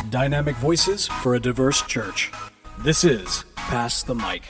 Dynamic voices for a diverse church. This is Pass the Mic.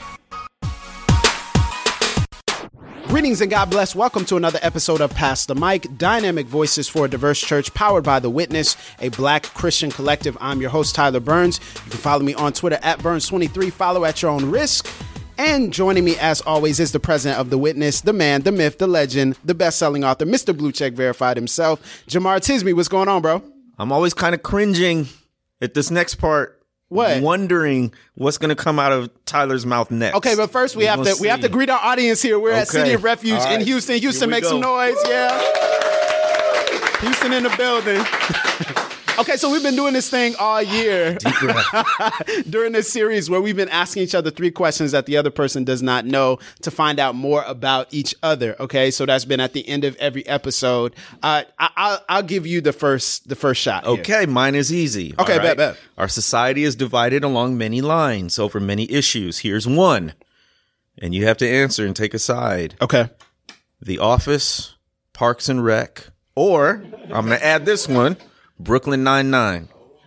Greetings and God bless. Welcome to another episode of Pass the Mic, Dynamic Voices for a Diverse Church, powered by The Witness, a Black Christian collective. I'm your host, Tyler Burns. You can follow me on Twitter at Burns23. Follow at your own risk. And joining me, as always, is the president of The Witness, the man, the myth, the legend, the best-selling author, Mr. Blue Check Verified himself, Jamar Tisby. What's going on, bro? I'm always kind of cringing at this next part. What? Wondering what's going to come out of Tyler's mouth next. Okay, but first we have to greet our audience here. We're at City of Refuge in Houston. Houston, make some noise. Yeah. Houston in the building. Okay, so we've been doing this thing all year during this series where we've been asking each other 3 questions that the other person does not know to find out more about each other. Okay, so that's been at the end of every episode. I'll give you the first shot here. Okay, mine is easy. Okay, right? bet. Our society is divided along many lines over many issues. Here's one, and you have to answer and take a side. Okay. The Office, Parks and Rec, or I'm going to add this one, Brooklyn Nine-Nine.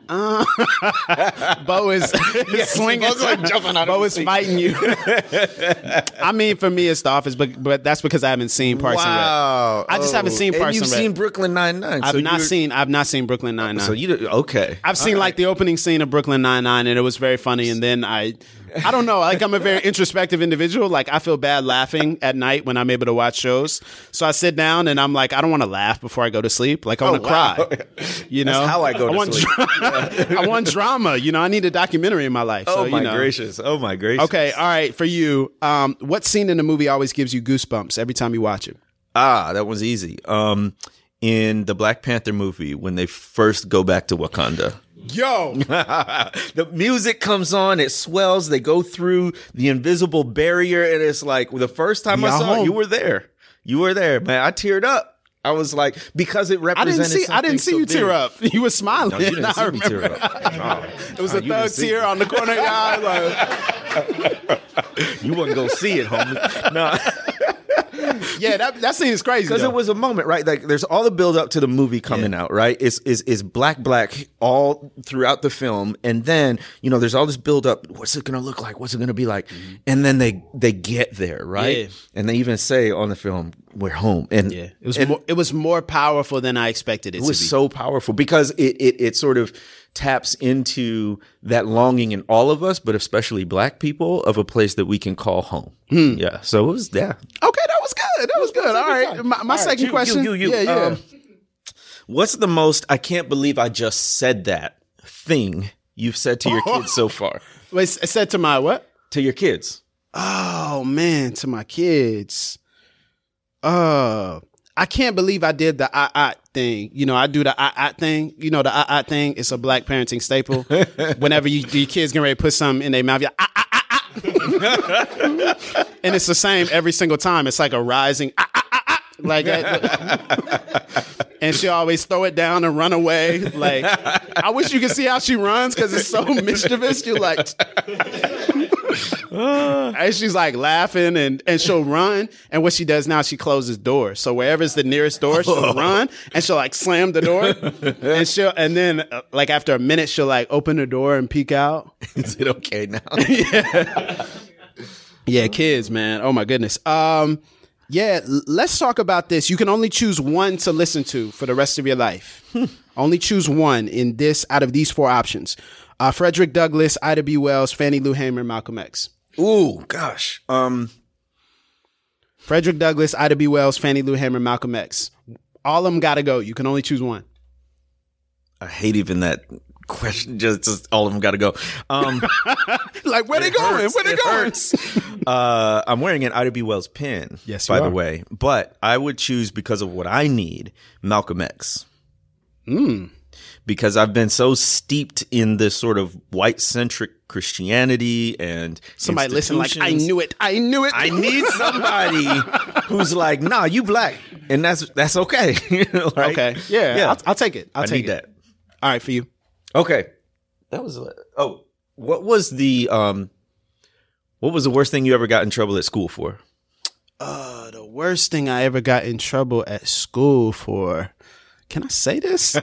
Bo is swinging. Bo is fighting you. I mean, for me, it's The Office, but that's because I haven't seen Parks and Rec. I just haven't seen Parks and Rec. You've seen Brooklyn Nine-Nine. I've not seen Brooklyn Nine-Nine. So okay. I've seen the opening scene of Brooklyn Nine-Nine, and it was very funny. And then I don't know. Like, I'm a very introspective individual. Like, I feel bad laughing at night when I'm able to watch shows. So I sit down and I'm like, I don't want to laugh before I go to sleep. Like, I want to cry. You know, that's how I go to sleep. I want drama. You know, I need a documentary in my life. Oh, my gracious. Okay. All right. For you, what scene in the movie always gives you goosebumps every time you watch it? That was easy. In the Black Panther movie, when they first go back to Wakanda. Yo, the music comes on, it swells, they go through the invisible barrier, and it's like the first time I saw it, you were there, man. I teared up. I was like, because it represented I didn't see you tear up. You were smiling. No, you didn't see me tear up. Oh, it was a thug tear on the corner of your eye. Like, you wouldn't go see it, homie. No. Yeah, that scene is crazy. Because it was a moment, right? Like, there's all the build up to the movie coming out, right? It's black all throughout the film, and then there's all this build up. What's it gonna look like? What's it gonna be like? Mm-hmm. And then they get there, right? Yeah. And they even say on the film, "We're home." And it was more powerful than I expected it to be. It was so powerful because it sort of taps into that longing in all of us, but especially Black people, of a place that we can call home. Yeah. So it was, yeah. Okay, that was good. That was good. All right. My second question. You. Yeah. What's the most I can't believe I just said that thing you've said to your kids so far? Wait, said to my what? To your kids. Oh, man, to my kids. I can't believe I did the I thing. I do the I thing. The I thing. It's a Black parenting staple. Whenever your kids get ready to put something in their mouth, you're and it's the same every single time. It's like a rising like and she always throw it down and run away. Like, I wish you could see how she runs because it's so mischievous. You're like, and she's like laughing and she'll run. And what she does now, she closes doors. So wherever's the nearest door, she'll run and she'll like slam the door. And then like after a minute, she'll like open the door and peek out. Is it okay now? Yeah, kids, man. Oh my goodness. Yeah, let's talk about this. You can only choose one to listen to for the rest of your life. Only choose one out of these 4 options. Frederick Douglass, Ida B. Wells, Fannie Lou Hamer, Malcolm X. Ooh, gosh. Frederick Douglass, Ida B. Wells, Fannie Lou Hamer, Malcolm X. All of them got to go. You can only choose one. I hate even that question. Just all of them got to go. Like, where they going? Where they going? I'm wearing an Ida B. Wells pin, yes, by the way. But I would choose, because of what I need, Malcolm X. Because I've been so steeped in this sort of white-centric Christianity and somebody listen like, I knew it. I need somebody who's like, nah, you Black. And that's okay. Right? Okay. Yeah. I'll take it. I need that. All right, for you. Okay. That was, what was the worst thing you ever got in trouble at school for? The worst thing I ever got in trouble at school for. Can I say this?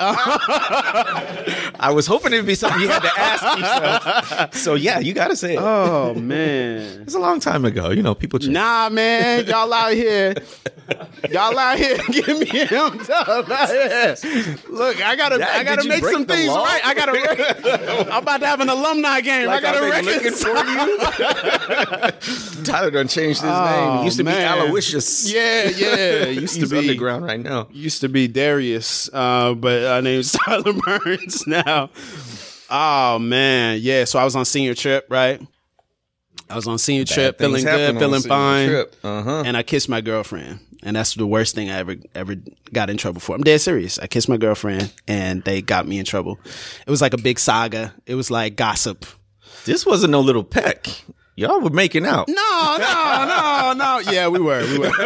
I was hoping it'd be something you had to ask yourself. So yeah, you got to say it. Oh man, it's a long time ago. You know, people change. Nah, man, y'all out here give me him tough. Look, I gotta make some things right. I'm about to have an alumni game. Like I gotta looking for you. Tyler done changed his name. He used to be Aloysius. Yeah. Used to be underground right now. Used to be Darius, but our name's Tyler Burns now. Oh man, yeah. So I was on senior trip, right? I was on senior trip, feeling good, feeling fine, and I kissed my girlfriend, and that's the worst thing I ever got in trouble for. I'm dead serious. I kissed my girlfriend, and they got me in trouble. It was like a big saga. It was like gossip. This wasn't no little peck. Y'all were making out. No. Yeah, we were.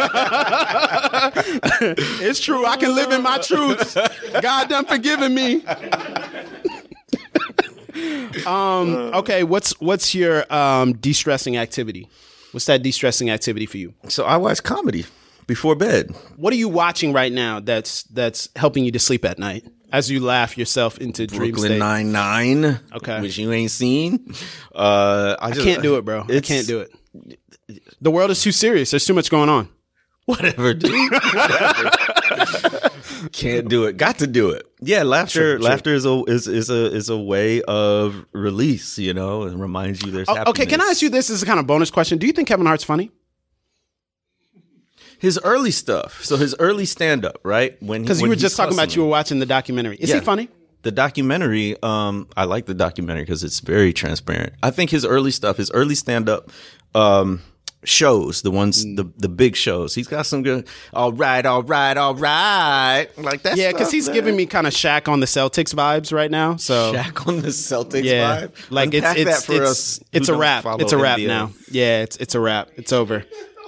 It's true. I can live in my truths. God done forgiven me. Okay, what's your de-stressing activity? What's that de-stressing activity for you? So I watch comedy before bed. What are you watching right now that's helping you to sleep at night as you laugh yourself into dream state? Brooklyn Nine-Nine. Okay. Which you ain't seen. I can't do it, bro. I can't do it. The world is too serious. There's too much going on. Whatever, dude. Whatever. Can't do it. Got to do it. Yeah, laughter is a way of release, you know, and reminds you there's happiness. Okay, can I ask you this as a kind of bonus question? Do you think Kevin Hart's funny? His early stuff. So his early stand-up, right? Because you were just talking about you were watching the documentary. Is he funny? The documentary, I like the documentary because it's very transparent. I think his early stuff, his early stand-up shows, the ones, the big shows, he's got some good, all right. Like that. Yeah, because he's giving me kind of Shaq on the Celtics vibes right now. So Shaq on the Celtics vibe? Like it's a wrap. It's a wrap now. Yeah, it's a wrap. It's over.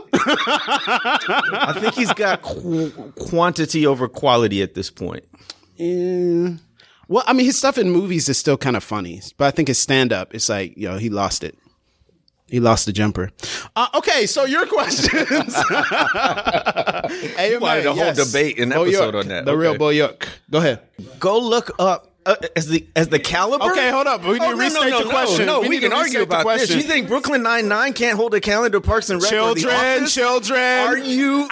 I think he's got quantity over quality at this point. Well, I mean, his stuff in movies is still kind of funny, but I think his stand-up, it's like, he lost it. He lost the jumper. Okay, so your questions. Hey, you wanted a whole debate and episode on that. The real Boyuk. Go ahead. Go look up as the caliber. Okay, hold up. We need to restate the question. No, we can argue about this. You think Brooklyn Nine-Nine can't hold a calendar? Parks and Rec. Children. Are you?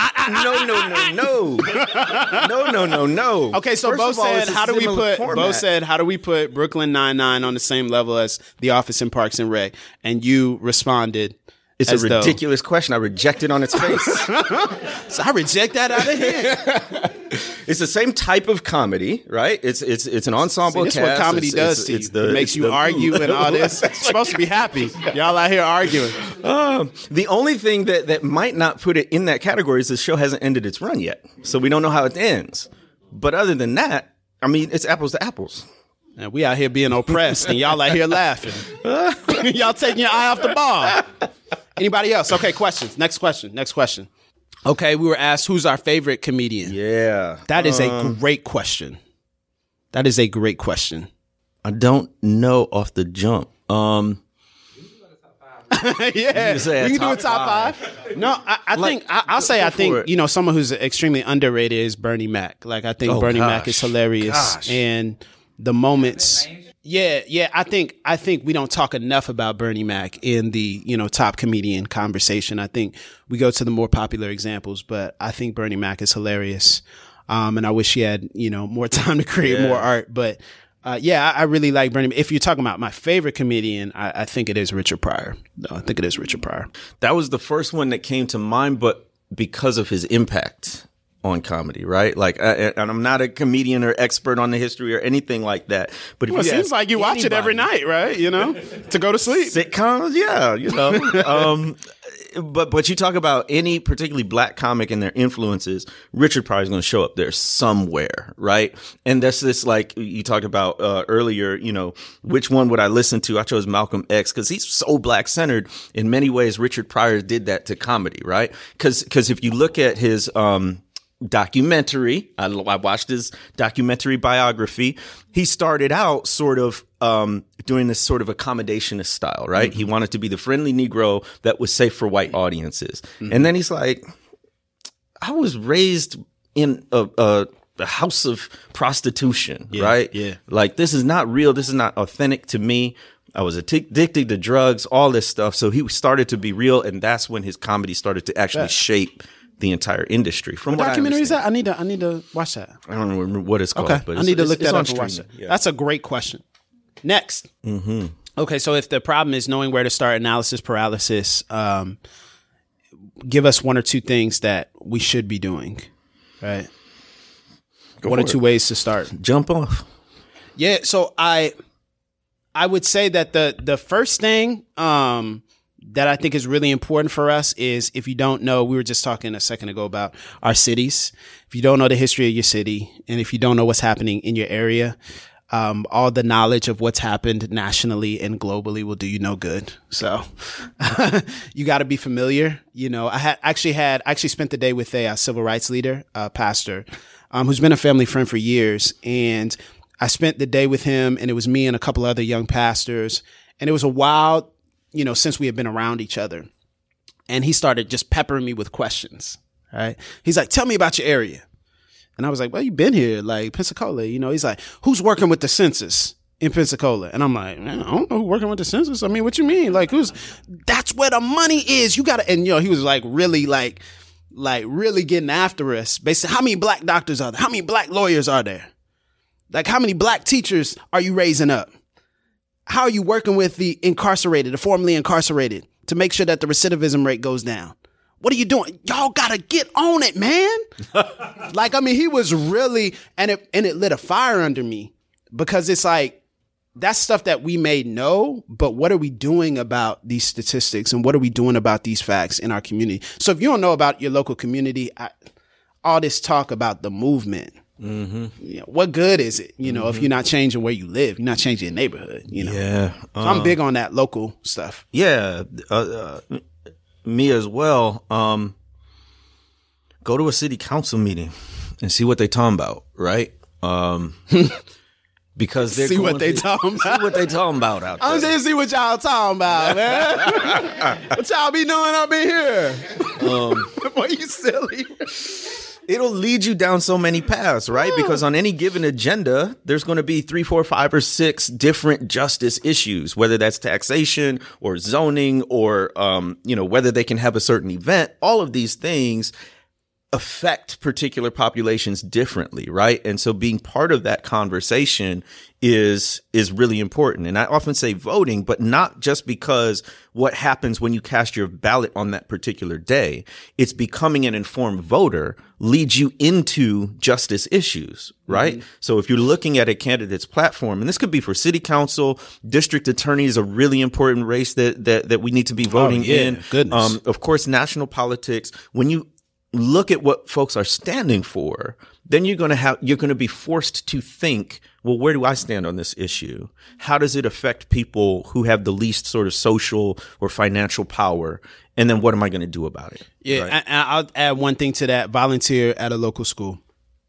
No. Okay, so Bo said, how do we put Brooklyn Nine-Nine on the same level as The Office and Parks and Rec? And you responded, it's a ridiculous question. I reject it on its face. So I reject that out of here. It's the same type of comedy, right? It's an ensemble cast. That's what comedy does to you. It makes you argue and all this. You're supposed to be happy. Y'all out here arguing. The only thing that might not put it in that category is the show hasn't ended its run yet. So we don't know how it ends. But other than that, I mean, it's apples to apples. And we out here being oppressed and y'all out here laughing. Y'all taking your eye off the ball. Anybody else? Okay, questions. Next question. Okay, we were asked who's our favorite comedian. Yeah. That is a great question. I don't know off the jump. Yeah, we can do a top five. No, I think someone who's extremely underrated is Bernie Mac. Like I think Bernie Mac is hilarious, and the moments. Yeah. I think we don't talk enough about Bernie Mac in the top comedian conversation. I think we go to the more popular examples, but I think Bernie Mac is hilarious, and I wish he had more time to create more art, but. I really like Bernie. If you're talking about my favorite comedian, I think it is Richard Pryor. That was the first one that came to mind, but because of his impact on comedy, right? Like, and I'm not a comedian or expert on the history or anything like that. But if it seems like you watch it every night, right? To go to sleep. Sitcoms, yeah, But you talk about any particularly black comic and their influences, Richard Pryor is going to show up there somewhere, right? And that's this, like you talked about earlier, which one would I listen to? I chose Malcolm X because he's so black centered. In many ways, Richard Pryor did that to comedy, right? Because if you look at his documentary, I watched his documentary biography. He started out sort of doing this sort of accommodationist style, right? Mm-hmm. He wanted to be the friendly Negro that was safe for white audiences. Mm-hmm. And then he's like, I was raised in a house of prostitution, Yeah, right? yeah. Like, this is not real. This is not authentic to me. I was addicted to drugs, all this stuff. So he started to be real, and that's when his comedy started to actually shape the entire industry. From what documentary is I that? I need to watch that. I don't remember what it's called. Okay, But I need to look it's that on up and watch it. streaming. Yeah. That's a great question. Next. Mm-hmm. Okay, so if the problem is knowing where to start, analysis paralysis, give us one or two things that we should be doing, right? One or two ways to start. Jump off. Yeah, so I would say that the first thing that I think is really important for us is, if you don't know, we were just talking a second ago about our cities. If you don't know the history of your city, and if you don't know what's happening in your area, all the knowledge of what's happened nationally and globally will do you no good. So you got to be familiar. You know, I actually spent the day with a civil rights leader, pastor, who's been a family friend for years. And I spent the day with him, and it was me and a couple other young pastors. And it was a wild, since we had been around each other. And he started just peppering me with questions. Right? He's like, tell me about your area. And I was like, well, you've been here, like Pensacola, He's like, who's working with the census in Pensacola? And I'm like, man, I don't know who's working with the census. I mean, what you mean? Like, that's where the money is. You got to, and he was like really really getting after us. Basically, how many black doctors are there? How many black lawyers are there? Like, how many black teachers are you raising up? How are you working with the incarcerated, the formerly incarcerated, to make sure that the recidivism rate goes down? What are you doing? Y'all gotta get on it, man. He was really, and it lit a fire under me, because it's like, that's stuff that we may know, but what are we doing about these statistics, and what are we doing about these facts in our community? So if you don't know about your local community, all this talk about the movement, what good is it? If you're not changing where you live, you're not changing your neighborhood. Yeah, so I'm big on that local stuff. Yeah. Me as well. Go to a city council meeting and see what they talking about, right? Because they're see what they talking about out there. I'm saying, see what y'all talking about, man. What y'all be doing up in here? Boy, you silly. It'll lead you down so many paths, right? Because on any given agenda, there's going to be 3, 4, 5, or 6 different justice issues, whether that's taxation or zoning or, whether they can have a certain event. All of these things affect particular populations differently, right? And so being part of that conversation is really important. And I often say voting, but not just because what happens when you cast your ballot on that particular day. It's becoming an informed voter leads you into justice issues, right? Mm-hmm. So if you're looking at a candidate's platform, and this could be for city council, district attorney is a really important race that we need to be voting in. Goodness. Of course, national politics. When you look at what folks are standing for, then you're going to be forced to think, well, where do I stand on this issue? How does it affect people who have the least sort of social or financial power? And then what am I going to do about it? Yeah. Right? I'll add one thing to that. Volunteer at a local school.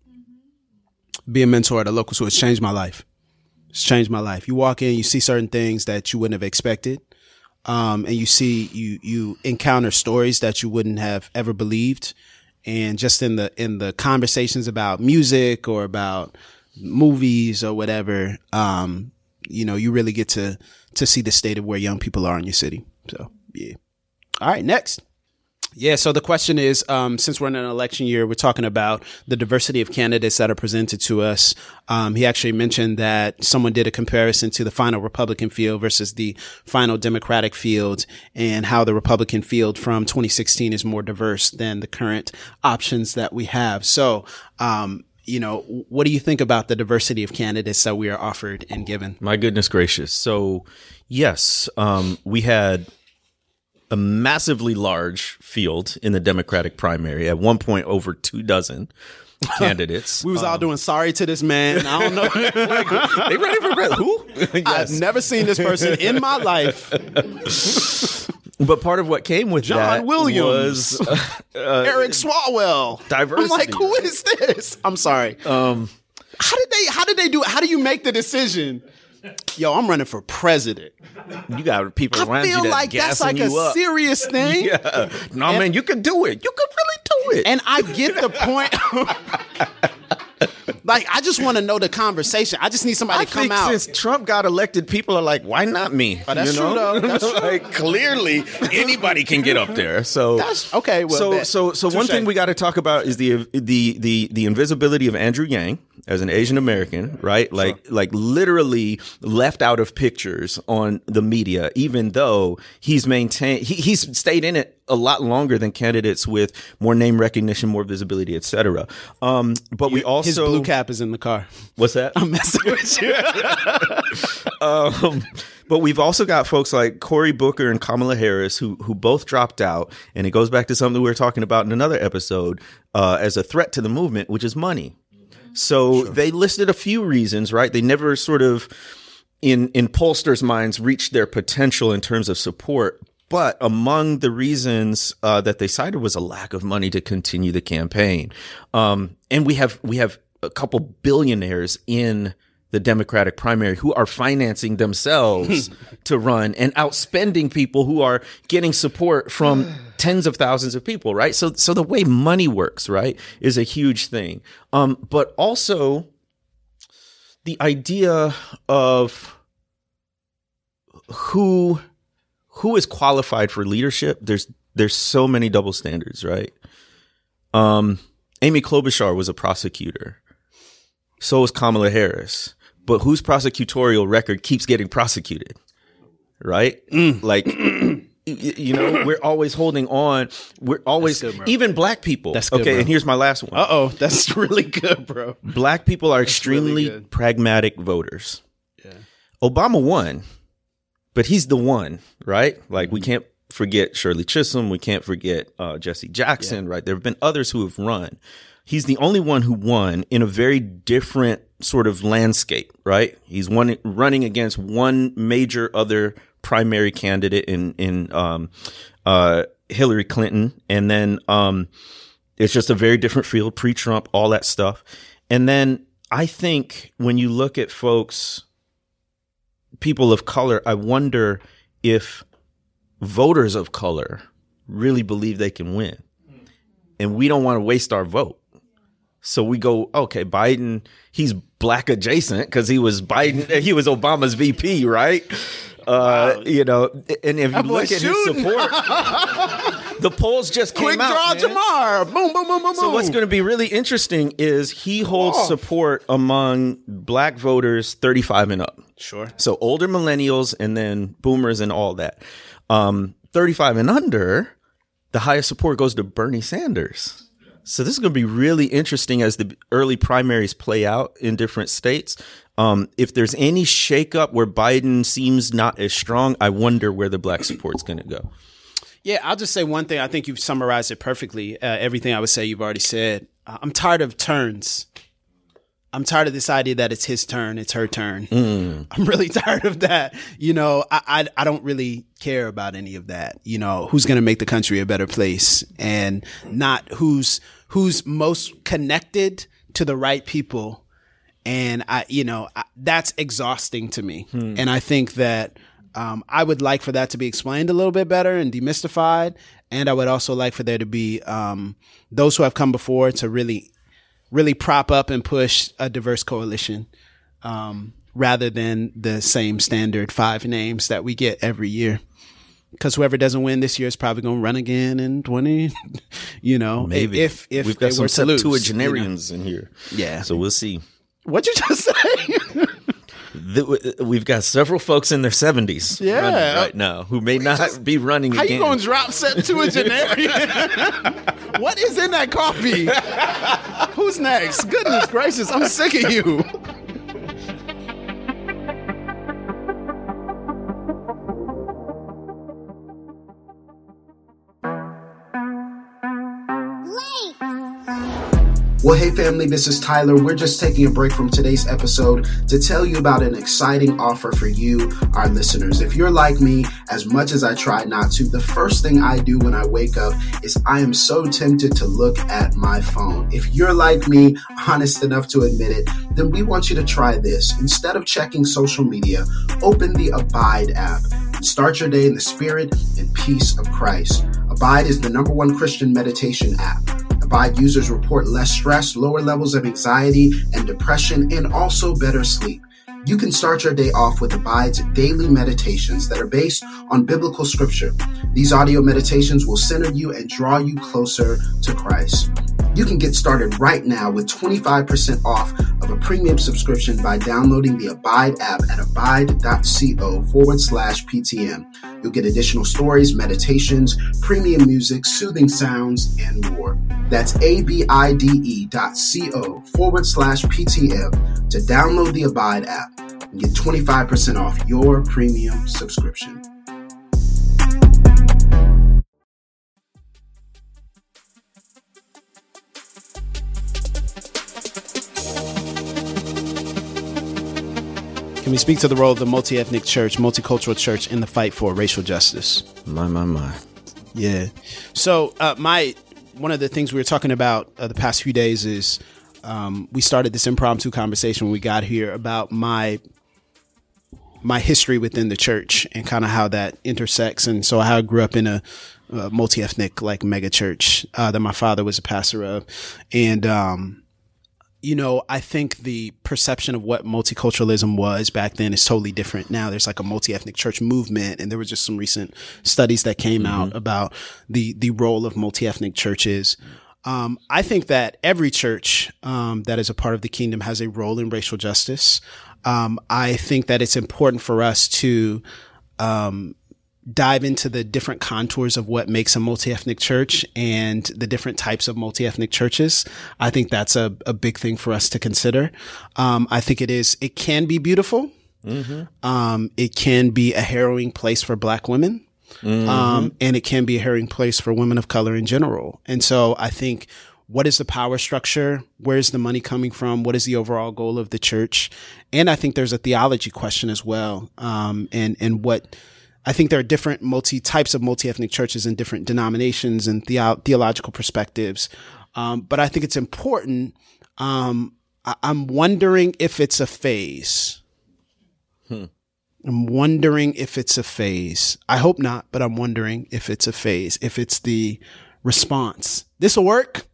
Be a mentor at a local school. It's changed my life. It's changed my life. You walk in, you see certain things that you wouldn't have expected. And you encounter stories that you wouldn't have ever believed. And just in the conversations about music or about movies or whatever, you really get to see the state of where young people are in your city. So, yeah. All right, next. Yeah, so the question is, since we're in an election year, we're talking about the diversity of candidates that are presented to us. He actually mentioned that someone did a comparison to the final Republican field versus the final Democratic field, and how the Republican field from 2016 is more diverse than the current options that we have. So, what do you think about the diversity of candidates that we are offered and given? My goodness gracious. So, yes, we had a massively large field in the Democratic primary. At one point, over 24 candidates. We was all doing sorry to this man. I don't know. They ready for president? Who? Yes. I've never seen this person in my life. But part of what came with John Williams was Eric Swalwell. Diversity. I'm like, who is this? I'm sorry. How did they do it? How do you make the decision? Yo, I'm running for president. You got people around you I feel like that's like a serious thing. Yeah. No, man, you can do it. You could really do it. And I get the point. Like, I just want to know the conversation. I just need somebody to come out. Since Trump got elected, people are like, why not me? Oh, that's true, though. That's true. Like, clearly, anybody can get up there. So that's okay. Well, so one thing we got to talk about is the invisibility of Andrew Yang as an Asian American, right? Like literally left out of pictures on the media, even though he's stayed in it a lot longer than candidates with more name recognition, more visibility, etc. But we also, his blue cap is in the car. What's that? I'm messing with you. But we've also got folks like Cory Booker and Kamala Harris who both dropped out, and it goes back to something we were talking about in another episode as a threat to the movement, which is money. So they listed a few reasons, right? They never sort of, in pollsters' minds, reached their potential in terms of support. But among the reasons that they cited was a lack of money to continue the campaign. And we have a couple billionaires in the Democratic primary who are financing themselves to run and outspending people who are getting support from tens of thousands of people, right? So the way money works, right, is a huge thing. But also the idea of who is qualified for leadership. There's so many double standards, right? Amy Klobuchar was a prosecutor. So is Kamala Harris. But whose prosecutorial record keeps getting prosecuted, right? Like, you know, we're always holding on. We're always, good, even black people. That's good, okay, bro. And here's my last one. Uh-oh, that's really good, bro. Black people are extremely really pragmatic voters. Yeah. Obama won, but he's the one, right? Like, we can't forget Shirley Chisholm. We can't forget Jesse Jackson, right? There have been others who have run. He's the only one who won in a very different sort of landscape, right? He's running against one major other primary candidate in Hillary Clinton. And then it's just a very different field, pre-Trump, all that stuff. And then I think when you look at folks, people of color, I wonder if voters of color really believe they can win. And we don't want to waste our vote. So we go, okay, Biden, he's black adjacent because he was Obama's VP, right? Wow. You know, and if you look at his support, the polls just came out. Quick draw Jamar. Boom, boom, boom, boom, boom. So what's going to be really interesting is he holds support among black voters 35 and up. Sure. So older millennials and then boomers and all that. 35 and under, the highest support goes to Bernie Sanders. So this is going to be really interesting as the early primaries play out in different states. If there's any shakeup where Biden seems not as strong, I wonder where the black support's going to go. Yeah, I'll just say one thing. I think you've summarized it perfectly. Everything I would say, you've already said. I'm tired of turns. I'm tired of this idea that it's his turn, it's her turn. I'm really tired of that. You know, I don't really care about any of that. You know, who's going to make the country a better place and not who's most connected to the right people. And that's exhausting to me. And I think that I would like for that to be explained a little bit better and demystified. And I would also like for there to be those who have come before to really prop up and push a diverse coalition rather than the same standard 5 names that we get every year. Because whoever doesn't win this year is probably going to run again in 20, you know, maybe. If we've got some septuagenarians in here. Yeah. So we'll see. What'd you just say? We've got several folks in their 70s running right now who may not be running How again. You going to drop septuagenarian? What is in that coffee? Who's next? Goodness gracious, I'm sick of you. Well, hey family, this is Tyler. We're just taking a break from today's episode to tell you about an exciting offer for you, our listeners. If you're like me, as much as I try not to, the first thing I do when I wake up is I am so tempted to look at my phone. If you're like me, honest enough to admit it, then we want you to try this. Instead of checking social media, open the Abide app and start your day in the spirit and peace of Christ. Abide is the #1 Christian meditation app. Abide users report less stress, lower levels of anxiety and depression, and also better sleep. You can start your day off with Abide's daily meditations that are based on biblical scripture. These audio meditations will center you and draw you closer to Christ. You can get started right now with 25% off of a premium subscription by downloading the Abide app at abide.co/PTM. You'll get additional stories, meditations, premium music, soothing sounds, and more. That's abide.co/PTM to download the Abide app and get 25% off your premium subscription. Can we speak to the role of the multi-ethnic church, multicultural church in the fight for racial justice? My. Yeah. So one of the things we were talking about the past few days is we started this impromptu conversation when we got here about my history within the church and kind of how that intersects. And so how I grew up in a multi-ethnic like mega church that my father was a pastor of. And, I think the perception of what multiculturalism was back then is totally different now. There's like a multi-ethnic church movement, and there were just some recent studies that came out about the role of multi-ethnic churches. I think that every church that is a part of the kingdom has a role in racial justice. I think that it's important for us to dive into the different contours of what makes a multi-ethnic church and the different types of multi-ethnic churches. I think that's a big thing for us to consider. I think it can be beautiful. It can be a harrowing place for Black women. And it can be a harrowing place for women of color in general. And so I think, what is the power structure? Where's the money coming from? What is the overall goal of the church? And I think there's a theology question as well. And what I think there are different types of multi-ethnic churches in different denominations and theological perspectives. But I think it's important. I'm wondering if it's a phase. I'm wondering if it's a phase. I hope not, but I'm wondering if it's a phase, if it's the response. This will work.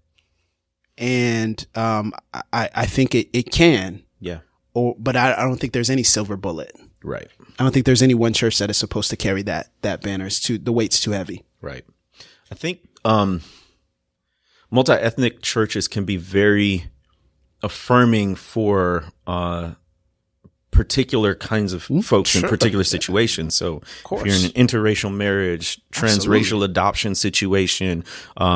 And I think it can. Yeah. But I don't think there's any silver bullet. Right. I don't think there's any one church that is supposed to carry that banner. The weight's too heavy. Right. I think multi-ethnic churches can be very affirming for particular kinds of folks in particular situations. So if you're in an interracial marriage, transracial adoption situation,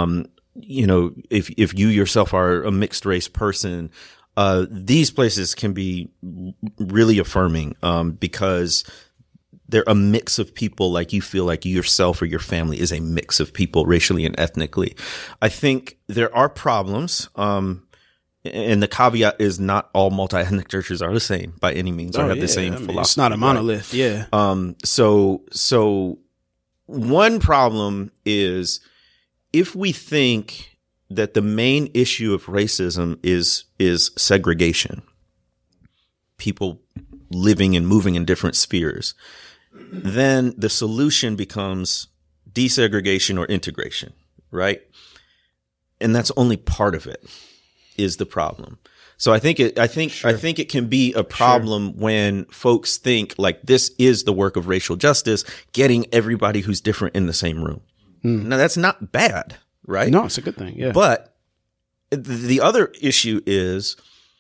if you yourself are a mixed race person, these places can be really affirming because they're a mix of people, like you feel like yourself or your family is a mix of people racially and ethnically. I think there are problems. And the caveat is not all multi-ethnic churches are the same by any means or have the same philosophy. It's not a monolith. Right? Yeah. So one problem is if we think that the main issue of racism is segregation, people living and moving in different spheres, then the solution becomes desegregation or integration, right? And that's only part of it is the problem. So I think it can be a problem when folks think like this is the work of racial justice, getting everybody who's different in the same room. Now that's not bad, right? No, it's a good thing. Yeah. But the other issue is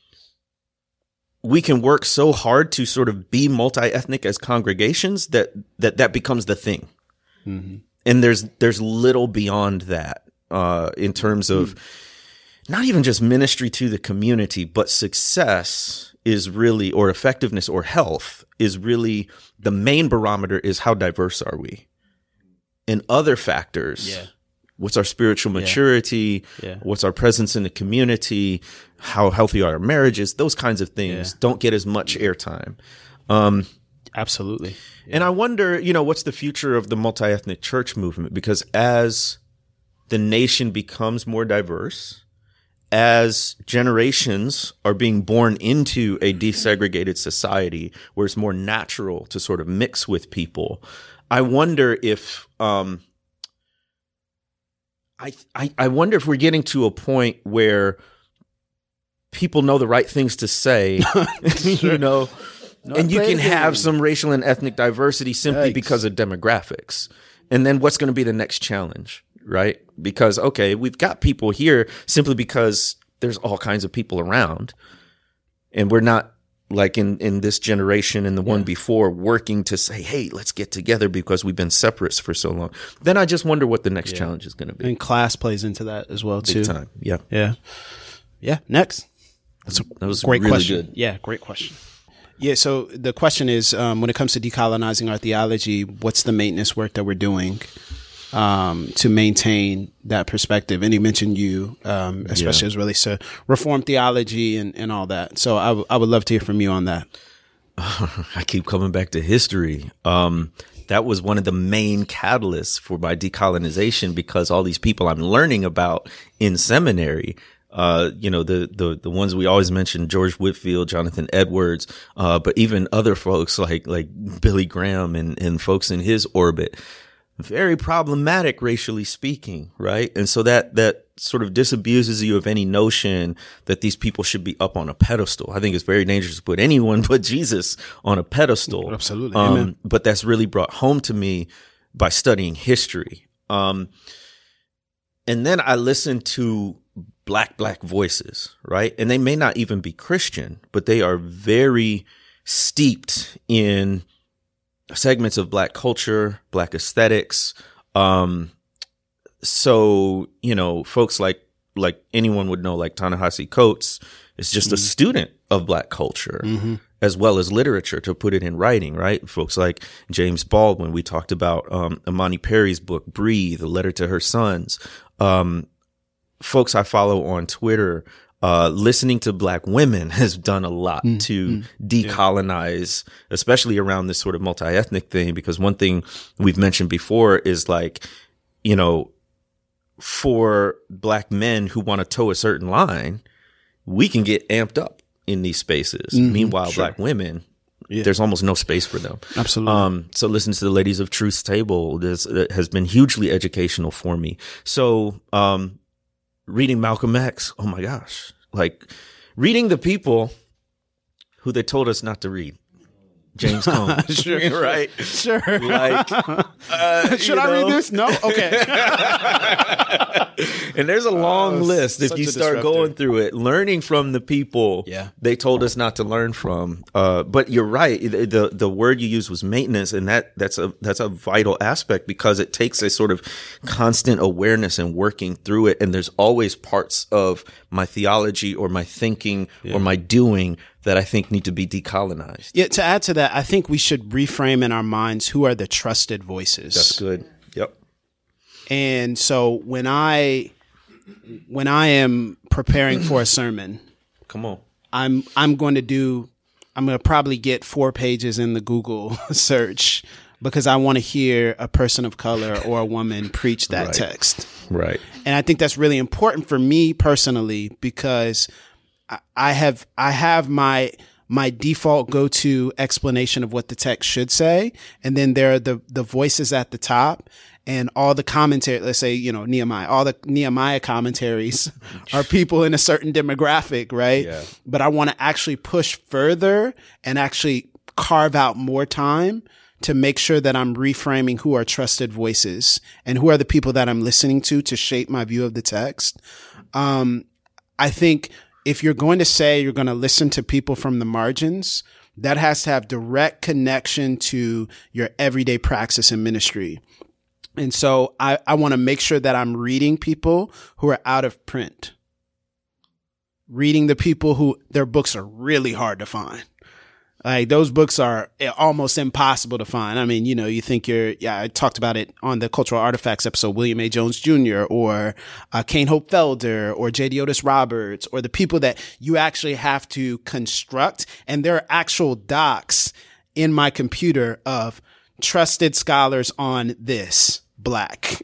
we can work so hard to sort of be multi-ethnic as congregations that becomes the thing. And there's little beyond that in terms of not even just ministry to the community, but success is really, or effectiveness or health is really, the main barometer is how diverse are we? And other factors, what's our spiritual maturity? What's our presence in the community? How healthy are our marriages? Those kinds of things don't get as much airtime. Absolutely. And I wonder, what's the future of the multi-ethnic church movement? Because as the nation becomes more diverse, as generations are being born into a desegregated society where it's more natural to sort of mix with people, I wonder if I wonder if we're getting to a point where people know the right things to say, you know, and you can have some racial and ethnic diversity simply because of demographics. And then what's going to be the next challenge, right? Because, okay, we've got people here simply because there's all kinds of people around, and we're not like in this generation and the one before working to say, hey, let's get together because we've been separates for so long. Then I just wonder what the next challenge is going to be. And class plays into that as well, too. Big time. Yeah. Yeah. Yeah. Next. That was great really question. Good. Yeah. Great question. Yeah. So the question is, when it comes to decolonizing our theology, what's the maintenance work that we're doing to maintain that perspective? And he mentioned you, especially as it relates to Reformed theology and all that. So I would love to hear from you on that. I keep coming back to history. That was one of the main catalysts for my decolonization, because all these people I'm learning about in seminary, you know, the ones we always mention, George Whitefield, Jonathan Edwards, but even other folks like Billy Graham and folks in his orbit, very problematic racially speaking, right? And so that sort of disabuses you of any notion that these people should be up on a pedestal. I think it's very dangerous to put anyone but Jesus on a pedestal. Absolutely. Amen. But that's really brought home to me by studying history. And then I listened to black voices, right? And they may not even be Christian, but they are very steeped in segments of black culture, black aesthetics. So, you know, folks like anyone would know, like Ta-Nehisi Coates is just a student of black culture as well as literature, to put it in writing, right? Folks like James Baldwin. We talked about Imani Perry's book, Breathe, a letter to her sons. Folks I follow on Twitter, listening to black women has done a lot to decolonize, especially around this sort of multi-ethnic thing. Because one thing we've mentioned before is, like, you know, for black men who want to toe a certain line, we can get amped up in these spaces. Meanwhile, black women, there's almost no space for them. Absolutely. So listening to the Ladies of Truth's Table has been hugely educational for me. So, reading Malcolm X, oh my gosh, like reading the people who they told us not to read. James Cone. Sure. Right? Sure. Like, should I read this? No? Okay. And there's a long list if you start going through it, learning from the people they told us not to learn from. But you're right. The word you used was maintenance, and that's a vital aspect, because it takes a sort of constant awareness and working through it. And there's always parts of my theology or my thinking or my doing that I think need to be decolonized. Yeah. To add to that, I think we should reframe in our minds who are the trusted voices. That's good. Yep. And so when I am preparing for a sermon, come on, I'm going to probably get 4 pages in the Google search, because I want to hear a person of color or a woman preach that text. Right. And I think that's really important for me personally, because I have my default go-to explanation of what the text should say. And then there are the voices at the top, and all the commentary, let's say, you know, Nehemiah, all the Nehemiah commentaries are people in a certain demographic, right? Yeah. But I want to actually push further and actually carve out more time to make sure that I'm reframing who are trusted voices and who are the people that I'm listening to shape my view of the text. I think if you're going to say you're going to listen to people from the margins, that has to have direct connection to your everyday praxis and ministry. And so I want to make sure that I'm reading people who are out of print, reading the people who their books are really hard to find. Like, those books are almost impossible to find. I mean, you know, you think I talked about it on the Cultural Artifacts episode, William A. Jones Jr. or Kane Hope Felder or J.D. Otis Roberts, or the people that you actually have to construct. And there are actual docs in my computer of trusted scholars on this, Black.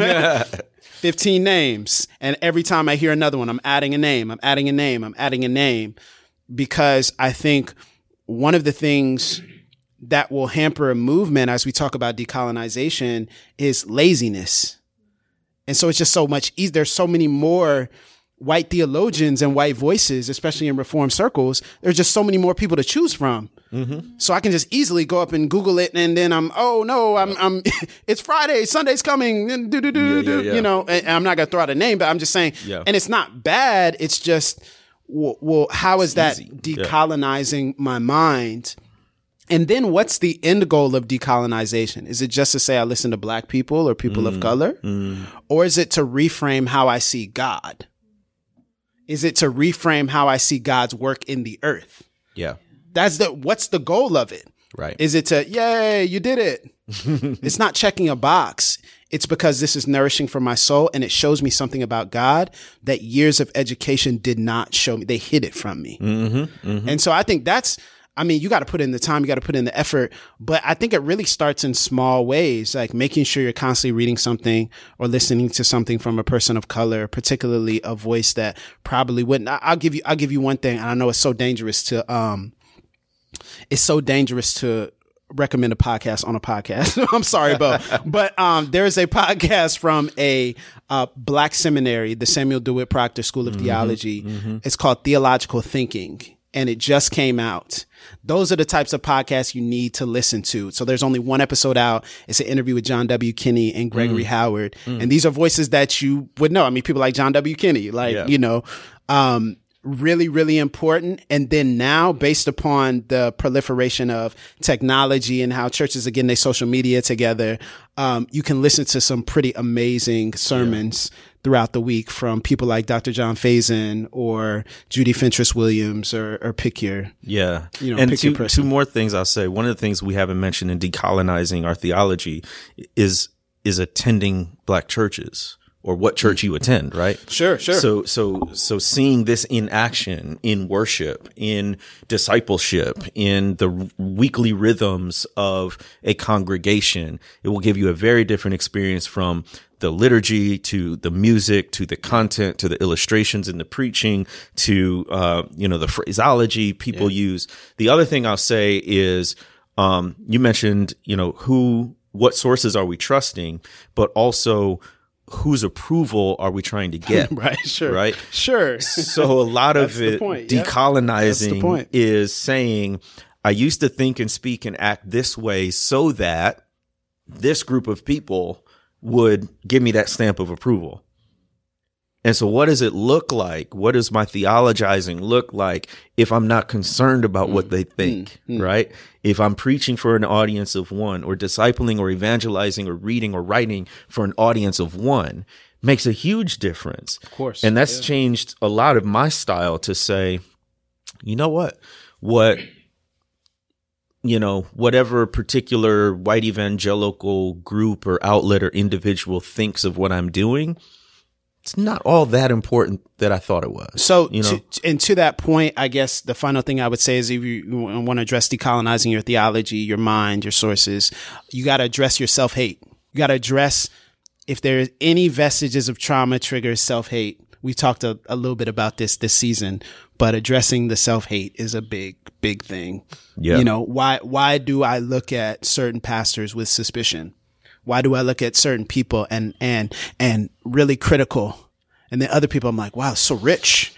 15 names. And every time I hear another one, I'm adding a name, I'm adding a name, I'm adding a name, because I think one of the things that will hamper a movement as we talk about decolonization is laziness. And so it's just so much easier. There's so many more white theologians and white voices, especially in Reformed circles. There's just so many more people to choose from. So I can just easily go up and Google it, and then I'm it's Friday, Sunday's coming, you know, and I'm not gonna throw out a name, but I'm just saying, and it's not bad. It's just, well, how is that decolonizing my mind? And then what's the end goal of decolonization? Is it just to say I listen to black people or people of color? Or is it to reframe how I see God? Is it to reframe how I see God's work in the earth? Yeah. What's the goal of it? Right. Is it to, yay, you did it? It's not checking a box. It's because this is nourishing for my soul, and it shows me something about God that years of education did not show me. They hid it from me. And so I think you got to put in the time, you got to put in the effort, but I think it really starts in small ways, like making sure you're constantly reading something or listening to something from a person of color, particularly a voice that probably wouldn't. I'll give you one thing, and I know it's so dangerous to recommend a podcast on a podcast. I'm sorry, but there's a podcast from a black seminary, the Samuel DeWitt Proctor School of Theology. It's called Theological Thinking, and it just came out. Those are the types of podcasts you need to listen to. So there's only one episode out. It's an interview with John W. Kinney and Gregory Howard. And these are voices that you would know. I mean, people like John W. Kinney, really, really important. And then now, based upon the proliferation of technology and how churches are getting their social media together, you can listen to some pretty amazing sermons throughout the week from people like Dr. John Faison or Judy Fentress Williams or pick your, and two more things I'll say. One of the things we haven't mentioned in decolonizing our theology is attending black churches. Or what church you attend, right? Sure. So seeing this in action, in worship, in discipleship, in the weekly rhythms of a congregation, it will give you a very different experience from the liturgy to the music to the content to the illustrations and the preaching to the phraseology people use. The other thing I'll say is you mentioned what sources are we trusting, but also whose approval are we trying to get? Right, sure. Right? Sure. So a lot of it, decolonizing is saying, I used to think and speak and act this way so that this group of people would give me that stamp of approval. And so what does it look like? What does my theologizing look like if I'm not concerned about what they think, right? If I'm preaching for an audience of one or discipling or evangelizing or reading or writing for an audience of one, makes a huge difference. Of course. And that's changed a lot of my style to say, you know what, whatever particular white evangelical group or outlet or individual thinks of what I'm doing, it's not all that important that I thought it was. So, to that point, I guess the final thing I would say is if you want to address decolonizing your theology, your mind, your sources, you got to address your self-hate. You got to address if there's any vestiges of trauma triggers self-hate. We talked a little bit about this season, but addressing the self-hate is a big, big thing. Yeah. Why do I look at certain pastors with suspicion? Why do I look at certain people and really critical, and then other people I'm like, wow, so rich,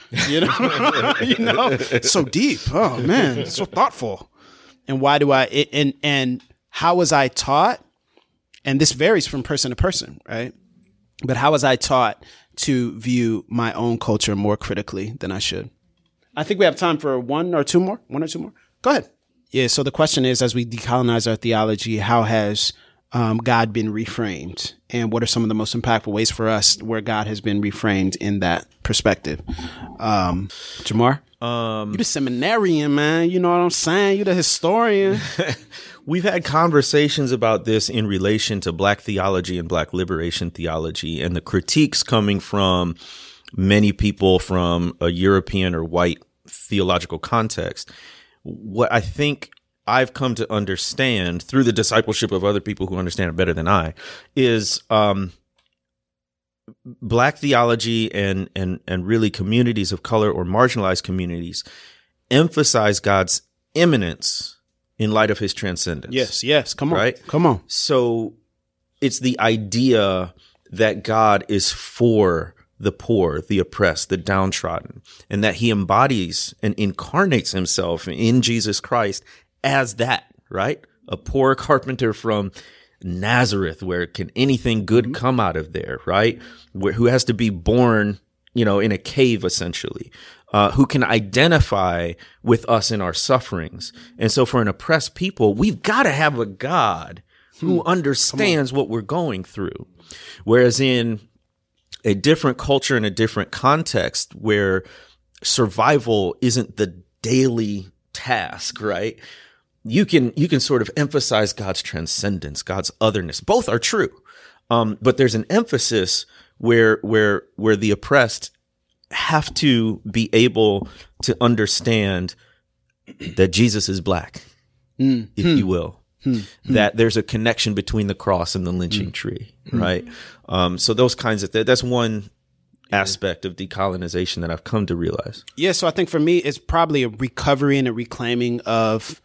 so deep. Oh man, so thoughtful. And why do and how was I taught? And this varies from person to person, right? But how was I taught to view my own culture more critically than I should? I think we have time for one or two more. Go ahead. Yeah. So the question is, as we decolonize our theology, how has God been reframed, and what are some of the most impactful ways for us where God has been reframed in that perspective? Jamar, you the seminarian, man. You know what I'm saying? You the historian. We've had conversations about this in relation to Black theology and Black liberation theology, and the critiques coming from many people from a European or white theological context. What I think I've come to understand through the discipleship of other people who understand it better than I is Black theology and really communities of color or marginalized communities emphasize God's immanence in light of his transcendence. Yes. Come on. Right? Come on. So it's the idea that God is for the poor, the oppressed, the downtrodden, and that he embodies and incarnates himself in Jesus Christ as that, right? A poor carpenter from Nazareth, where can anything good come out of there, right? Who has to be born, in a cave, essentially, who can identify with us in our sufferings. And so for an oppressed people, we've got to have a God who understands what we're going through. Whereas in a different culture, in a different context, where survival isn't the daily task, right? You can sort of emphasize God's transcendence, God's otherness. Both are true. But there's an emphasis where the oppressed have to be able to understand that Jesus is black, if you will. That there's a connection between the cross and the lynching tree, right? So those kinds of that's one aspect of decolonization that I've come to realize. Yeah, so I think for me, it's probably a recovery and a reclaiming of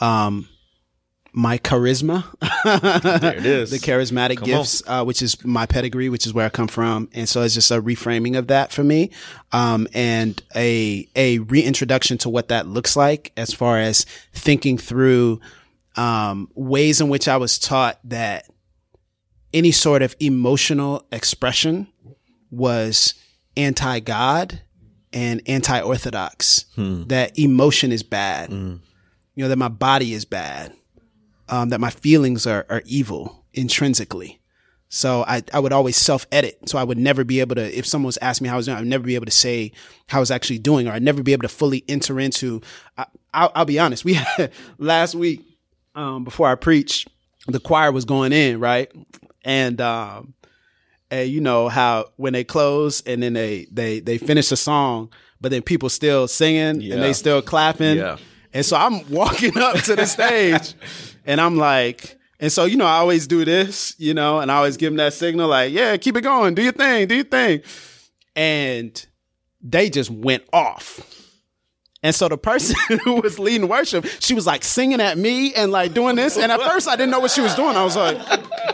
my charisma. There it is. The charismatic gifts, which is my pedigree, which is where I come from. And so it's just a reframing of that for me. And a reintroduction to what that looks like as far as thinking through ways in which I was taught that any sort of emotional expression was anti-God and anti-orthodox, that emotion is bad, that my body is bad, that my feelings are evil intrinsically. So I would always self-edit. So I would never be able to, if someone was asking me how I was doing, I would never be able to say how I was actually doing, or I'd never be able to fully enter into, I'll be honest. We had last week, before I preached, the choir was going in, right? And you know how when they close and then they finish the song, but then people still singing and they still clapping. Yeah. And so I'm walking up to the stage and I'm like, and so, I always do this, and I always give them that signal like, yeah, keep it going. Do your thing. And they just went off. And so the person who was leading worship, she was like singing at me and like doing this. And at first I didn't know what she was doing. I was like,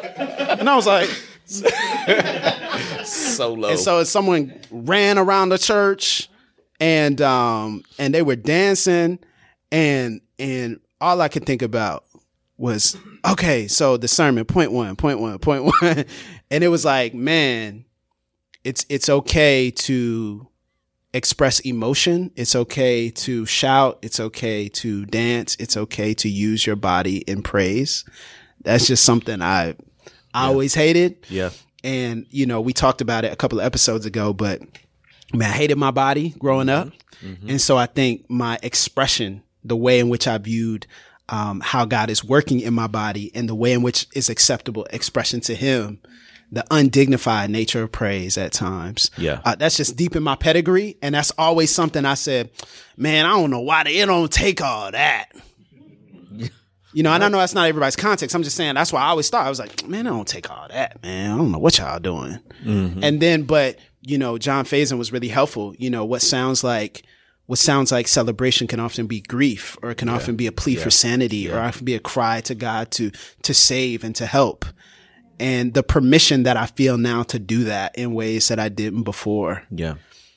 so low. And so someone ran around the church and they were dancing and all I could think about was, okay, so the sermon, point one. And it was like, man, it's okay to express emotion. It's okay to shout. It's okay to dance. It's okay to use your body in praise. That's just something I always hated. Yeah. And, we talked about it a couple of episodes ago, but man, I hated my body growing up. Mm-hmm. And so I think my expression, the way in which I viewed how God is working in my body and the way in which is acceptable expression to him, the undignified nature of praise at times. Yeah. That's just deep in my pedigree. And that's always something I said, man, I don't know why they don't take all that. And I know that's not everybody's context. I'm just saying that's why I always thought. I was like, man, I don't take all that, man. I don't know what y'all doing. Mm-hmm. And then, but, John Faison was really helpful. What sounds like celebration can often be grief, or it can often be a plea for sanity, or often be a cry to God to save and to help. And the permission that I feel now to do that in ways that I didn't before. Yeah.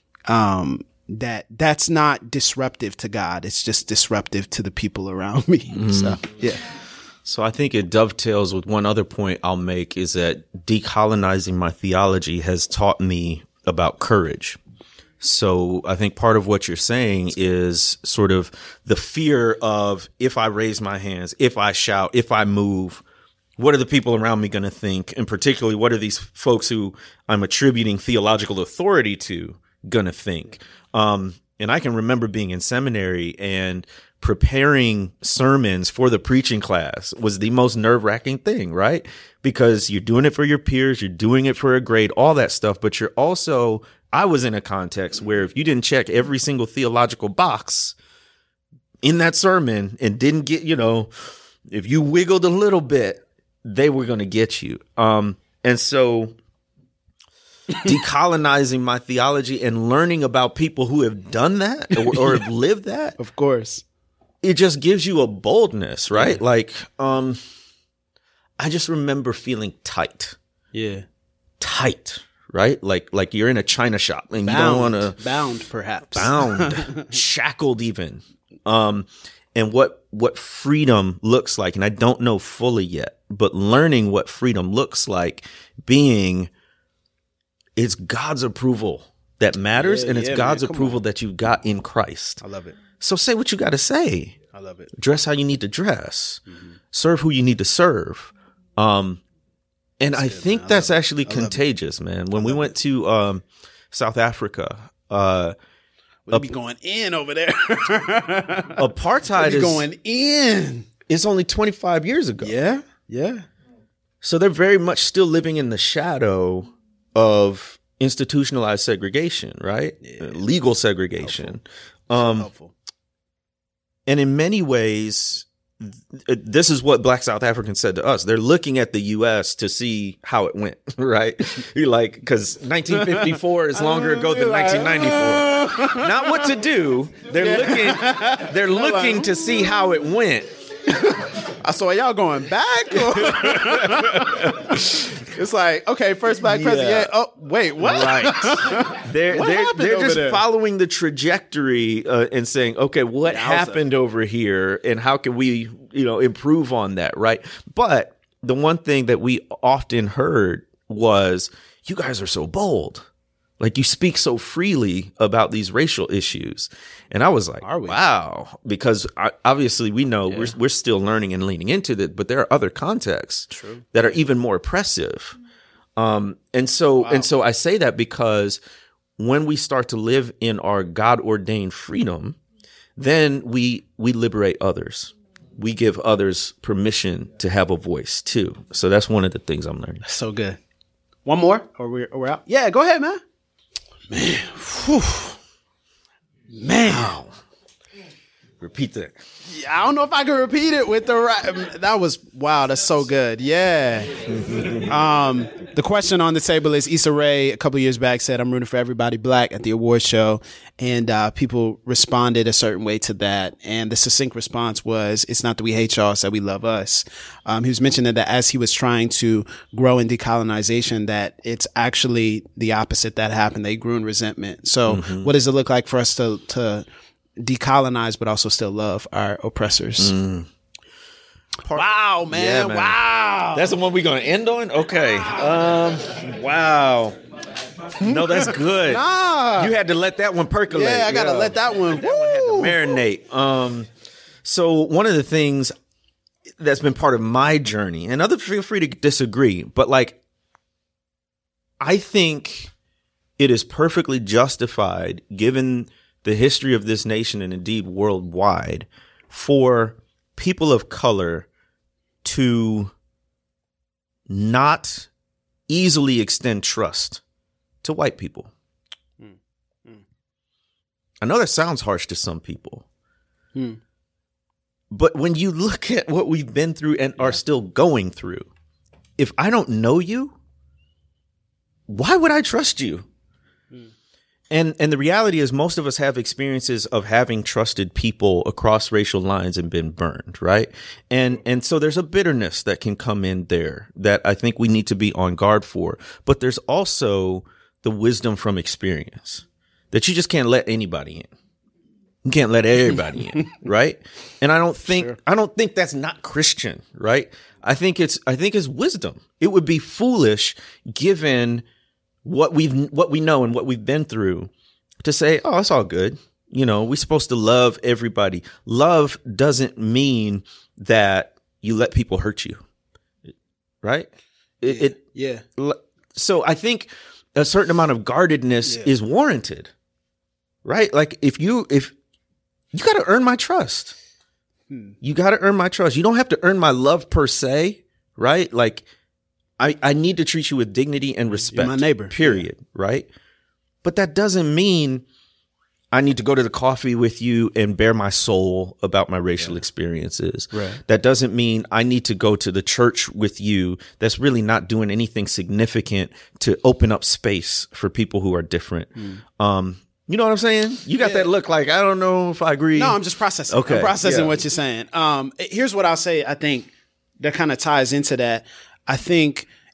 That's not disruptive to God. It's just disruptive to the people around me. Mm-hmm. So, yeah. So I think it dovetails with one other point I'll make is that decolonizing my theology has taught me about courage. So I think part of what you're saying is sort of the fear of, if I raise my hands, if I shout, if I move, what are the people around me going to think? And particularly, what are these folks who I'm attributing theological authority to going to think? And I can remember being in seminary and preparing sermons for the preaching class was the most nerve-wracking thing, right? Because you're doing it for your peers, you're doing it for a grade, all that stuff, but you're also, I was in a context where if you didn't check every single theological box in that sermon and didn't get, if you wiggled a little bit, they were going to get you. And so decolonizing my theology and learning about people who have done that or have lived that. Of course. It just gives you a boldness, right? Yeah. Like, I just remember feeling tight. Yeah. tight, right? Like you're in a china shop and you don't want to bound, perhaps shackled even. And what freedom looks like, and I don't know fully yet, but learning what freedom looks like, it's God's approval that matters, and it's God's approval that you got in Christ. I love it. So say what you got to say. I love it. Dress how you need to dress. Serve who you need to serve. And I think that's actually contagious, man. When we went to South Africa, we'll be going in over there. Apartheid is going in. It's only 25 years ago. Yeah. So they're very much still living in the shadow of institutionalized segregation, right? Yeah. Legal segregation. Helpful. And in many ways, this is what Black South Africans said to us. They're looking at the U.S. to see how it went, right? Like, because 1954 is longer ago than 1994. Not what to do. They're looking to see how it went. I saw y'all going back. It's like, okay, first Black president. Yeah. Oh, wait, what? Right. They're just following the trajectory and saying, okay, what happened over here, and how can we, improve on that, right? But the one thing that we often heard was, you guys are so bold. Like, you speak so freely about these racial issues. And I was like, wow, because obviously we know we're still learning and leaning into it, but there are other contexts that are even more oppressive. And so I say that because when we start to live in our God-ordained freedom, then we liberate others. We give others permission to have a voice too. So that's one of the things I'm learning. So good. One more, or we're out? Yeah, go ahead, man. Man. Wow. Repeat that. Yeah, I don't know if I can repeat it with the right. That was, wow, that's so good. Yeah. The question on the table is, Issa Rae a couple years back said, I'm rooting for everybody Black at the awards show. And people responded a certain way to that. And the succinct response was, it's not that we hate y'all, it's that we love us. He was mentioning that as he was trying to grow in decolonization, that it's actually the opposite that happened. They grew in resentment. So what does it look like for us to decolonize, but also still love our oppressors? Wow, man. Yeah, man. Wow. That's the one we're going to end on? Okay. Wow. No, that's good. Nah. You had to let that one percolate. Yeah, I got to let that one. That one had to marinate. So one of the things that's been part of my journey, and others feel free to disagree, but like, I think it is perfectly justified, given the history of this nation and indeed worldwide, for people of color to not easily extend trust to white people. I know that sounds harsh to some people, but when you look at what we've been through and are still going through, if I don't know you, why would I trust you? And the reality is, most of us have experiences of having trusted people across racial lines and been burned, right? And so there's a bitterness that can come in there that I think we need to be on guard for. But there's also the wisdom from experience that you just can't let anybody in. You can't let everybody in, right? And I don't think that's not Christian, right? I think it's wisdom. It would be foolish, given what we know and what we've been through, to say, oh, it's all good. We're supposed to love everybody. Love doesn't mean that you let people hurt you, right? So I think a certain amount of guardedness is warranted, right? Like, if you got to earn my trust. You got to earn my trust. You don't have to earn my love per se, right? Like, I need to treat you with dignity and respect. You're my neighbor. Period. Yeah. Right? But that doesn't mean I need to go to the coffee with you and bare my soul about my racial experiences. Right. That doesn't mean I need to go to the church with you that's really not doing anything significant to open up space for people who are different. You know what I'm saying? You got that look like, I don't know if I agree. No, I'm just processing. Okay. I'm processing what you're saying. Here's what I'll say, I think, that kind of ties into that. I think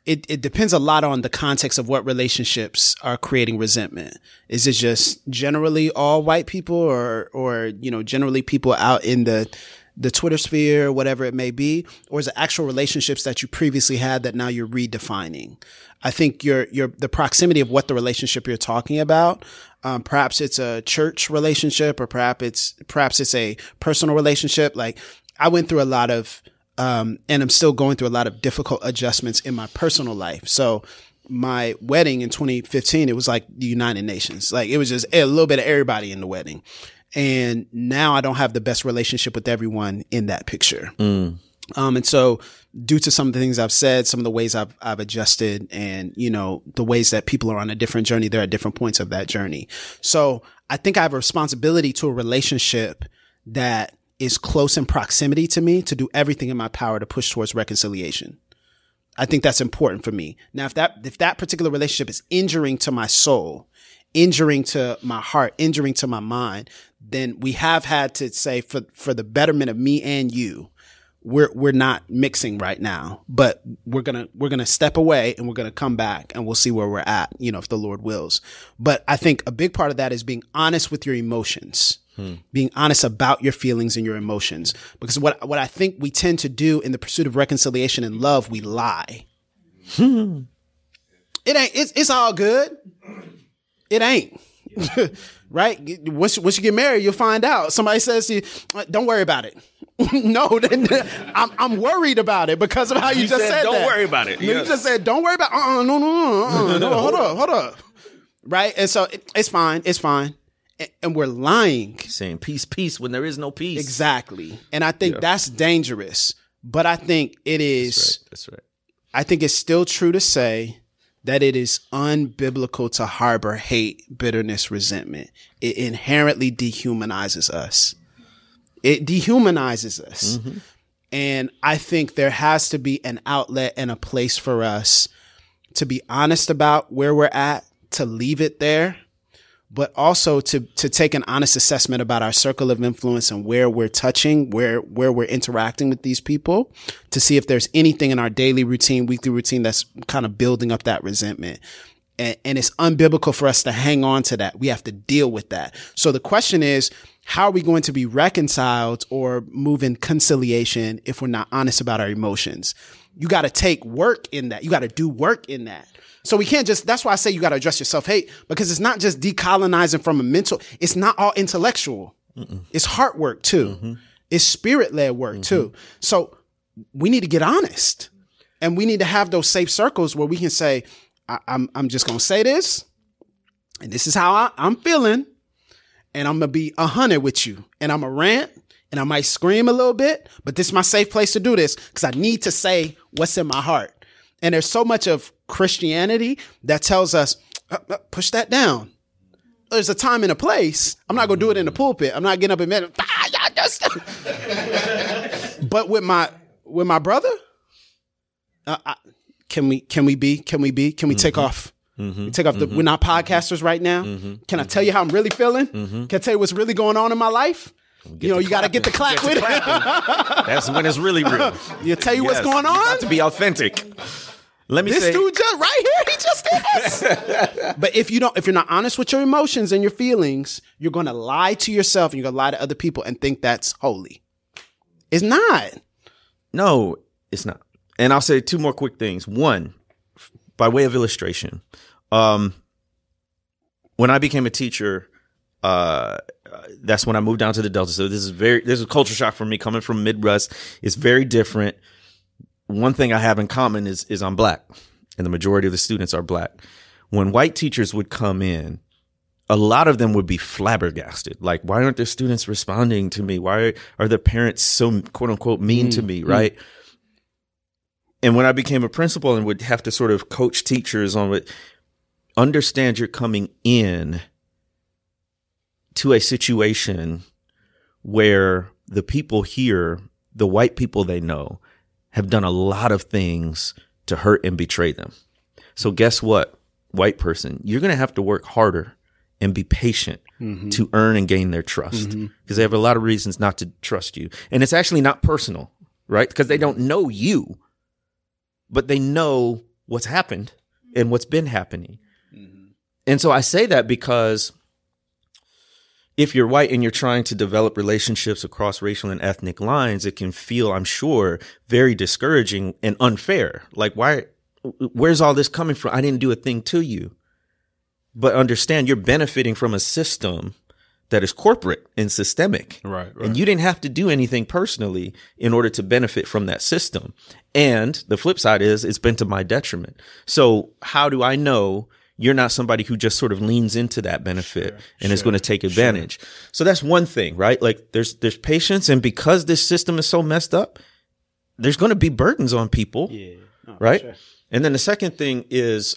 it depends a lot on the context of what relationships are creating resentment. Is it just generally all white people or, you know, generally people out in the Twitter sphere, whatever it may be, or is it actual relationships that you previously had that now you're redefining? I think the proximity of what the relationship you're talking about, perhaps it's a church relationship or perhaps it's a personal relationship. Like I went through a lot of, and I'm still going through a lot of difficult adjustments in my personal life. So my wedding in 2015, it was like the United Nations. Like it was just a little bit of everybody in the wedding. And now I don't have the best relationship with everyone in that picture. And so due to some of the things I've said, some of the ways I've adjusted and, you know, the ways that people are on a different journey, they're at different points of that journey. So I think I have a responsibility to a relationship that is close in proximity to me to do everything in my power to push towards reconciliation. I think that's important for me. Now, if that particular relationship is injuring to my soul, injuring to my heart, injuring to my mind, then we have had to say for the betterment of me and you, we're not mixing right now, but we're going to step away and we're going to come back and we'll see where we're at, you know, if the Lord wills. But I think a big part of that is being honest with your emotions, being honest about your feelings and your emotions. Because what I think we tend to do in the pursuit of reconciliation and love, we lie. It's all good. It ain't. Right? Once you get married, you'll find out. Somebody says to you, don't worry about it. No, I'm worried about it because of how you just said don't that. Worry about it. You just said, don't worry about it. No, hold up. Right? And so it's fine. And we're lying. Saying peace when there is no peace. Exactly. And I think that's dangerous. But I think it is. That's right. I think it's still true to say that it is unbiblical to harbor hate, bitterness, resentment. It inherently dehumanizes us. It dehumanizes us. Mm-hmm. And I think there has to be an outlet and a place for us to be honest about where we're at, to leave it there, but also to take an honest assessment about our circle of influence and where we're touching, where we're interacting with these people, to see if there's anything in our daily routine, weekly routine that's kind of building up that resentment. And it's unbiblical for us to hang on to that. We have to deal with that. So the question is, how are we going to be reconciled or move in conciliation if we're not honest about our emotions? You got to take work in that. You got to do work in that. So we can't just, that's why I say you got to address your self-hate, because it's not just decolonizing from a mental, it's not all intellectual. Mm-mm. It's heart work too. Mm-hmm. It's spirit-led work too. So we need to get honest, and we need to have those safe circles where we can say, I'm just going to say this, and this is how I'm feeling, and I'm going to be 100 with you, and I'm going to rant, and I might scream a little bit, but this is my safe place to do this because I need to say what's in my heart. And there's so much of Christianity that tells us, push that down. There's a time and a place. I'm not going to do it in the pulpit. I'm not getting up and admit, but with my brother, can we take off? Mm-hmm. Take off we're not podcasters right now. Mm-hmm. Can I tell you how I'm really feeling? Mm-hmm. Can I tell you what's really going on in my life? You got to get the clap with it. That's when it's really real. You tell you what's going on. You got to be authentic. Let me say, this dude just right here, he just did this. But if you're not honest with your emotions and your feelings, you're going to lie to yourself and you're going to lie to other people and think that's holy. It's not. No, it's not. And I'll say two more quick things. One, by way of illustration, when I became a teacher, that's when I moved down to the Delta. So this is a culture shock for me coming from Midwest. It's very different. One thing I have in common is I'm black, and the majority of the students are black. When white teachers would come in, a lot of them would be flabbergasted. Like, why aren't their students responding to me? Why are their parents so quote unquote mean to me? Right. And when I became a principal and would have to sort of coach teachers on what, understand you're coming in to a situation where the people here, the white people they know, have done a lot of things to hurt and betray them. So guess what, white person, you're going to have to work harder and be patient to earn and gain their trust, because they have a lot of reasons not to trust you. And it's actually not personal, right? Because they don't know you, but they know what's happened and what's been happening. And so I say that because if you're white and you're trying to develop relationships across racial and ethnic lines, it can feel, I'm sure, very discouraging and unfair. Like, where's all this coming from? I didn't do a thing to you. But understand, you're benefiting from a system that is corporate and systemic. Right. And you didn't have to do anything personally in order to benefit from that system. And the flip side is it's been to my detriment. So how do I know you're not somebody who just sort of leans into that benefit and is going to take advantage? So that's one thing, right? Like there's patience. And because this system is so messed up, there's going to be burdens on people. Yeah. No, right. Sure. And then the second thing is,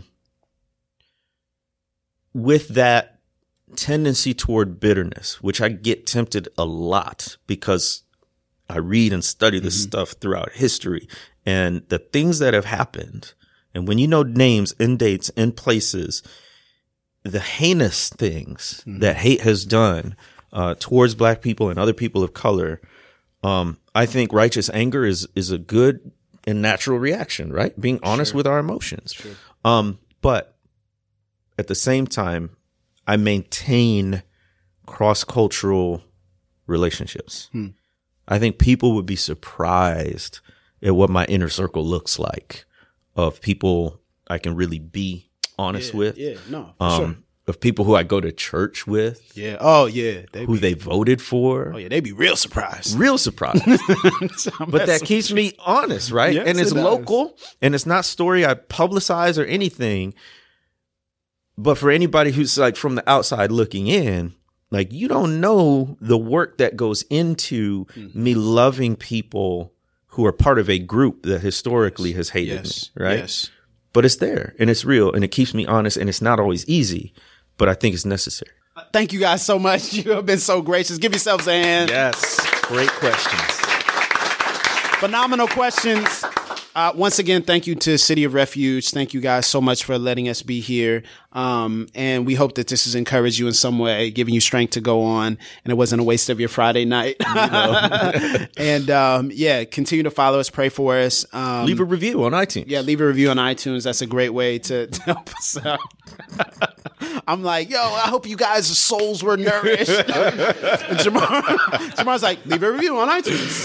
with that tendency toward bitterness, which I get tempted a lot because I read and study this stuff throughout history and the things that have happened. And when you know names and dates and places, the heinous things that hate has done towards Black people and other people of color, I think righteous anger is a good and natural reaction, right? Being honest with our emotions. But at the same time, I maintain cross-cultural relationships. I think people would be surprised at what my inner circle looks like of people I can really be honest with. Yeah, no, for sure. Of people who I go to church with. Yeah. Oh, yeah. They voted for. Oh, yeah. They be real surprised. Real surprised. But that keeps me honest, right? Yes, and it's it does. local and it's not story I publicize or anything. But for anybody who's like from the outside looking in, like you don't know the work that goes into me loving people who are part of a group that historically has hated me, right? Yes. But it's there and it's real and it keeps me honest and it's not always easy, but I think it's necessary. Thank you guys so much. You have been so gracious. Give yourselves a hand. Yes. Great questions. Phenomenal questions. Once again, thank you to City of Refuge. Thank you guys so much for letting us be here. And we hope that this has encouraged you in some way, giving you strength to go on, and it wasn't a waste of your Friday night. And continue to follow us, pray for us. Leave a review on iTunes. Yeah, leave a review on iTunes. That's a great way to help us out. I'm like, yo, I hope you guys' souls were nourished. And Jamar's like, leave a review on iTunes.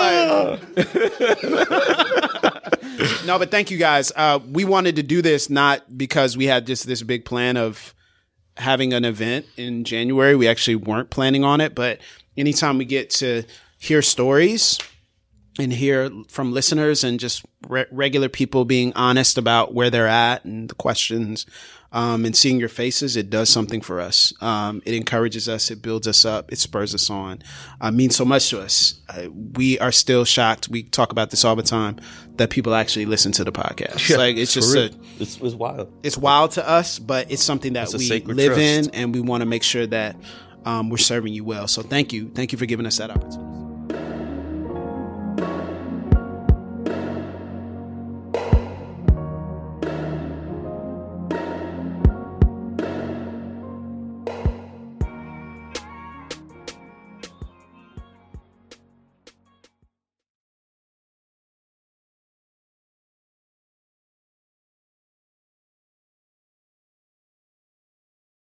No, but thank you guys. We wanted to do this not because we had just this big plan of having an event in January. We actually weren't planning on it, but anytime we get to hear stories and hear from listeners and just regular people being honest about where they're at and the questions, and seeing your faces, it does something for us. It encourages us. It builds us up. It spurs us on. Means so much to us. We are still shocked. We talk about this all the time that people actually listen to the podcast. Yeah, like it's just it's wild. It's wild to us, but it's something that we live in, and we want to make sure that we're serving you well. So thank you. Thank you for giving us that opportunity.